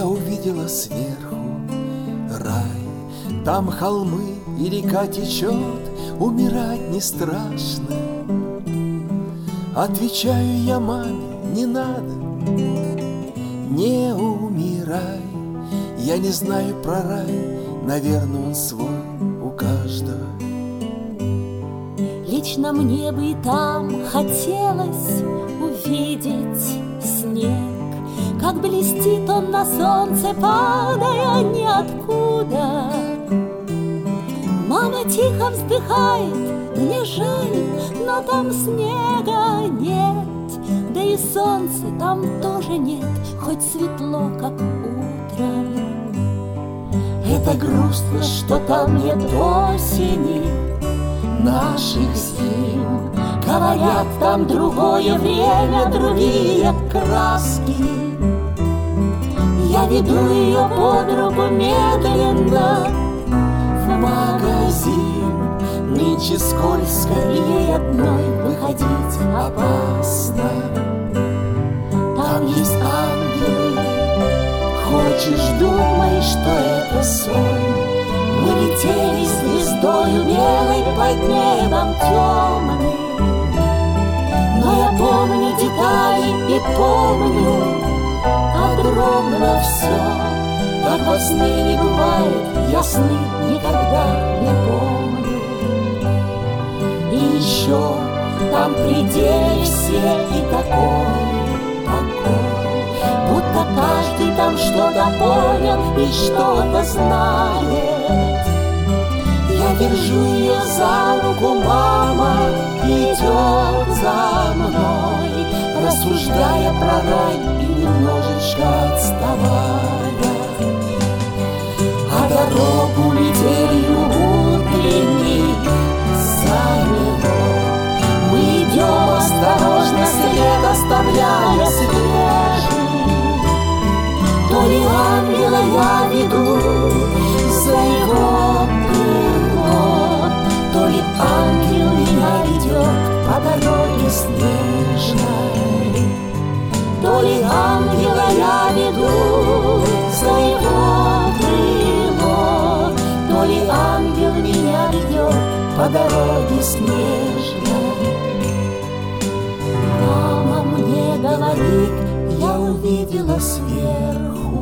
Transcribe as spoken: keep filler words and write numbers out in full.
я увидела сверху рай. Там холмы и река течет, умирать не страшно. Отвечаю я маме, не надо, не умирай. Я не знаю про рай, наверное, он свой у каждого. Лично мне бы и там хотелось увидеть снег, как блестит он на солнце, падая ниоткуда. Мама тихо вздыхает, мне жаль, но там снега нет, да и солнца там тоже нет, хоть светло, как утром. Это грустно, что там нет осени, наших зим. Говорят, там другое время, другие краски. Я веду ее под руку медленно в магазин. Нынче скользко, ей одной выходить опасно. Там есть ангелы, хочешь, думай, что это сон. Мы летели звездою белой под небом темным. Но я помню детали и помню подробно все. Как во сне не бывает, я сны никогда не помню. И еще там пределе все и такой, такой, будто каждый там что-то понял и что-то знает. Я держу ее за руку, мама идет за мной, рассуждая про рай и немножечко отставая. А дорогу метелью утренней замело. Мы идем осторожно, след оставляя свежий. То ли ангела я веду за его крыло, то ли ангел меня ведет по дороге снежной. То ли ангела я веду за его крыло, то ли ангел меня ведет по дороге снежной. Мама мне говорит, я увидела сверху